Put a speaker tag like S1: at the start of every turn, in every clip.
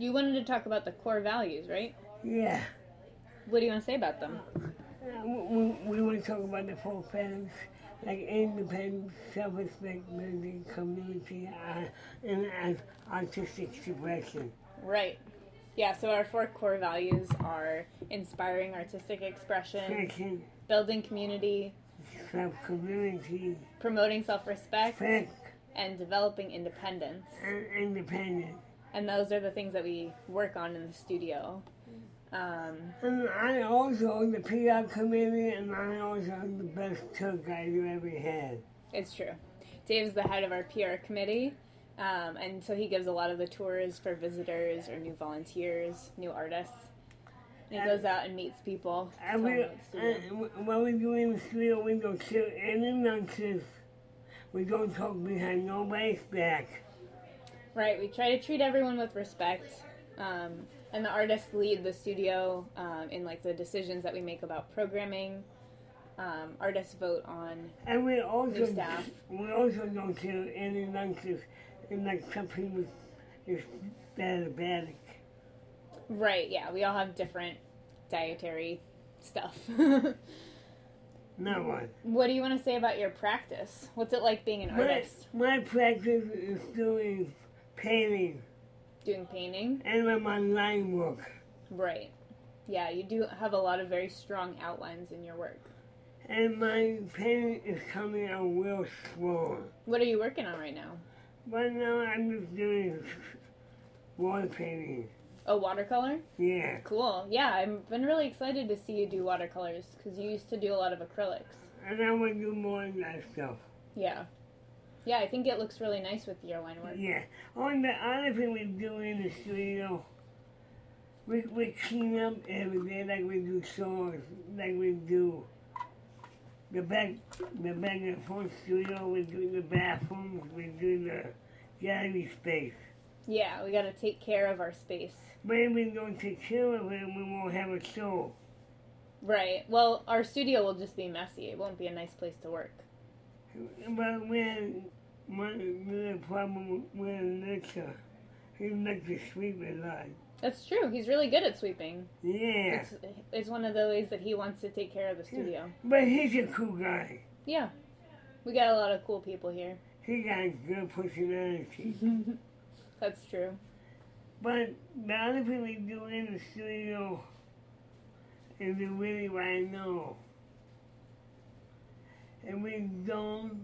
S1: You wanted to talk about the core values, right?
S2: Yeah.
S1: What do you want to say about them?
S2: We want to talk about the 4 pillars, like independence, self-respect, building community, and artistic expression.
S1: Right. Yeah, so our 4 core values are inspiring artistic expression, building community,
S2: self-community,
S1: promoting self-respect, and developing independence. And those are the things that we work on in the studio.
S2: And I also the PR committee, and I also am the best tour guide you ever had.
S1: It's true. Dave's the head of our PR committee, and so he gives a lot of the tours for visitors or new volunteers, new artists. And he goes out and meets people.
S2: And when we do in the studio, we don't sit any nonsense. We don't talk behind nobody's back.
S1: Right, we try to treat everyone with respect. And the artists lead the studio in like the decisions that we make about programming. Artists vote on new staff.
S2: We also don't do any lunches, and like some people is diabetic.
S1: Right, yeah, we all have different dietary stuff.
S2: No one.
S1: What do you want to say about your practice? What's it like being an artist?
S2: My practice is doing painting.
S1: Doing painting?
S2: And I'm on line work.
S1: Right. Yeah, you do have a lot of very strong outlines in your work.
S2: And my painting is coming out real slow.
S1: What are you working on right now?
S2: Right now I'm just doing water painting.
S1: Oh, watercolor?
S2: Yeah.
S1: Cool. Yeah, I've been really excited to see you do watercolors because you used to do a lot of acrylics.
S2: And I want to do more of that stuff.
S1: Yeah. Yeah, I think it looks really nice with your line work.
S2: Yeah. On the other thing we do in the studio, we clean up every day like we do songs, like we do the back of the front studio, we do the bathrooms, we do the gallery space.
S1: Yeah, we gotta take care of our space.
S2: But if we don't take care of it, we won't have a show.
S1: Right. Well, our studio will just be messy. It won't be a nice place to work.
S2: But the problem with Alexa, he likes to sweep a lot.
S1: That's true. He's really good at sweeping.
S2: Yeah.
S1: It's one of the ways that he wants to take care of the studio.
S2: But he's a cool guy.
S1: Yeah. We got a lot of cool people here.
S2: He got a good personality.
S1: That's true.
S2: But the other thing we do in the studio is really what I know. And we don't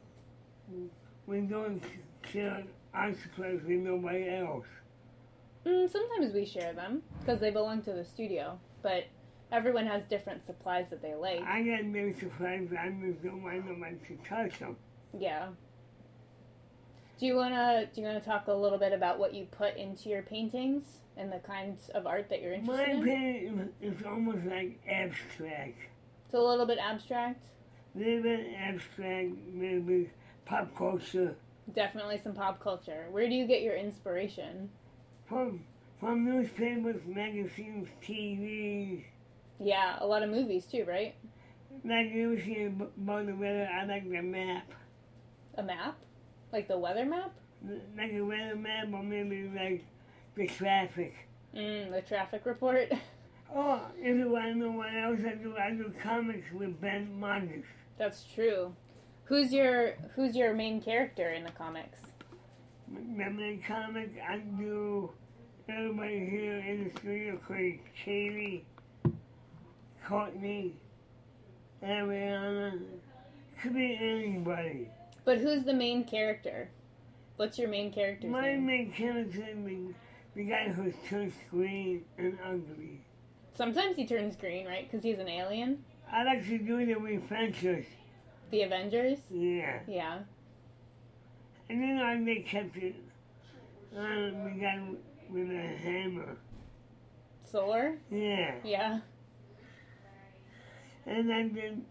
S2: share our supplies with nobody else.
S1: Sometimes we share them because they belong to the studio, but everyone has different supplies that they like.
S2: I got many supplies, I just don't want nobody to touch them.
S1: Yeah. Do you wanna talk a little bit about what you put into your paintings and the kinds of art that you're interested in?
S2: My painting is almost like abstract.
S1: It's a little bit abstract.
S2: A little bit abstract, maybe pop culture.
S1: Definitely some pop culture. Where do you get your inspiration?
S2: From newspapers, magazines, TV.
S1: Yeah, a lot of movies too, right?
S2: Like you see about the weather, I like the map.
S1: A map? Like the weather map?
S2: Like a weather map, or maybe like the traffic.
S1: The traffic report?
S2: Oh, if you want to know what else I do comics with Ben Marcus.
S1: That's true. Who's your main character in the comics?
S2: My main comic, I do everybody here in the studio called Katie, Courtney, Ariana. Could be anybody.
S1: But who's the main character? What's your main character's
S2: My
S1: name?
S2: main character is the guy who turns green and ugly.
S1: Sometimes he turns green, right? Because he's an alien?
S2: I like to do the Avengers.
S1: The Avengers?
S2: Yeah.
S1: Yeah.
S2: And then they kept it. The guy with a hammer.
S1: Thor?
S2: Yeah.
S1: Yeah.
S2: And I didn't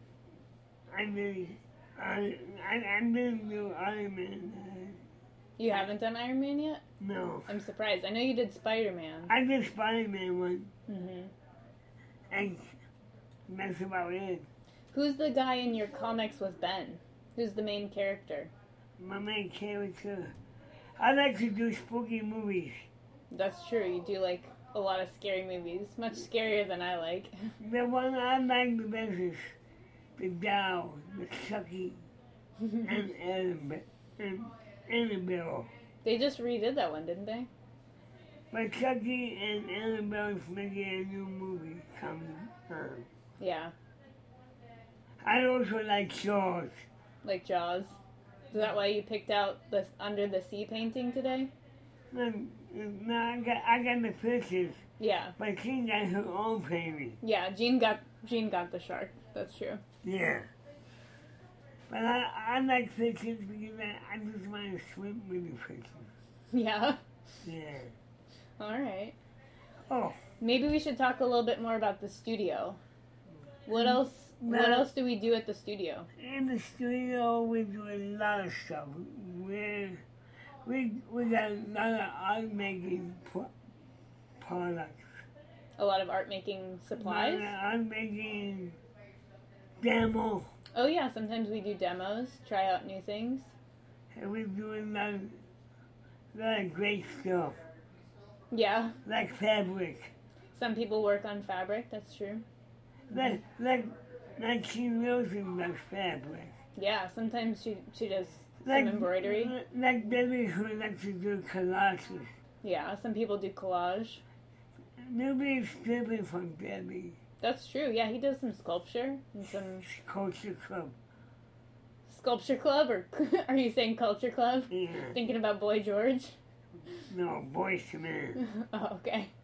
S2: do Iron Man.
S1: You haven't done Iron Man yet?
S2: No.
S1: I'm surprised. I know you did Spider-Man.
S2: I did Spider-Man one.
S1: Mm-hmm.
S2: And that's about it.
S1: Who's the guy in your comics with Ben? Who's the main character?
S2: My main character. I like to do spooky movies.
S1: That's true. You do like a lot of scary movies. Much scarier than I like.
S2: The one I like the best is the Doll, the Chucky, and Annabelle.
S1: They just redid that one, didn't they?
S2: But Chucky and Annabelle's making a new movie coming on.
S1: Yeah.
S2: I also like Jaws.
S1: Like Jaws. Is that why you picked out the Under the Sea painting today?
S2: No, I got the pictures,
S1: Yeah.
S2: but she got her own painting.
S1: Yeah, Jean got the shark. That's true.
S2: Yeah. But I like pictures because I just want to swim with the pictures.
S1: Yeah.
S2: Yeah.
S1: All right.
S2: Oh.
S1: Maybe we should talk a little bit more about the studio. What else do we do at the studio?
S2: In the studio, we do a lot of stuff. We got a lot of art making products.
S1: A lot of art making supplies?
S2: Art making demo.
S1: Oh yeah, sometimes we do demos, try out new things.
S2: And we do a lot of great stuff.
S1: Yeah.
S2: Like fabric.
S1: Some people work on fabric, that's true.
S2: Like Jean Wilson does fabric.
S1: Yeah, sometimes she does
S2: Like,
S1: some embroidery.
S2: Like Debbie who likes to do collages.
S1: Yeah, some people do collage.
S2: Nobody's different from Debbie.
S1: That's true. Yeah, he does some sculpture and some
S2: Culture Club.
S1: sculpture club, or are you saying culture club?
S2: Yeah.
S1: Thinking about Boy George?
S2: No, Boyz II Men.
S1: Oh, okay.